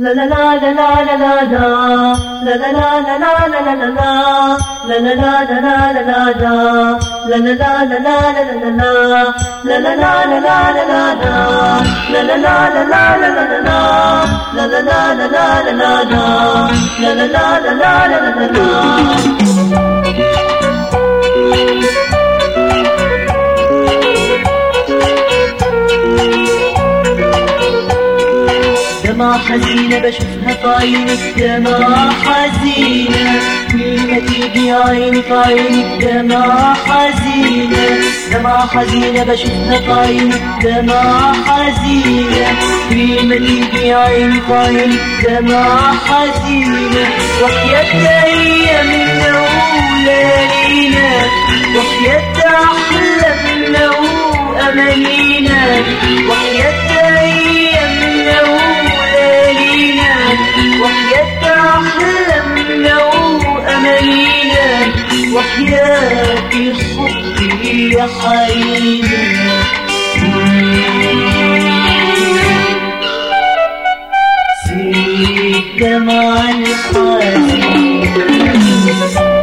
دمعة حزينة بشوفها في عينك، دمعة حزينة كل ما تيجي عيني في عينك، دمعة حزينة دمعة حزينة بشوفها في عينك، دمعة حزينة كل ما تيجي عيني في عينك، دمعة حزينة وحياة أيامنا وليالينا، وحياة أحلامنا وأمانينا، وحياة أيامنا وليالينا، وحياة أحلامنا وأمانينا، وحياة الحب يا حينا. سيب دمع الحزين